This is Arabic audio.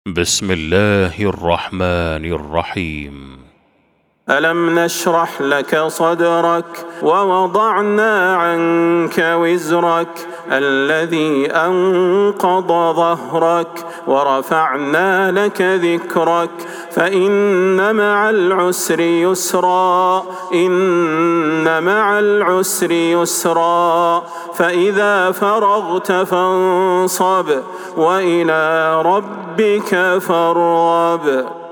بسم الله الرحمن الرحيم. ألم نشرح لك صدرك ووضعنا عنك وزرك الذي أنقض ظهرك ورفعنا لك ذكرك فإن مع العسر يسرا إن مع العسر يسرا فإذا فرغت فانصب وإلى ربك فارغب.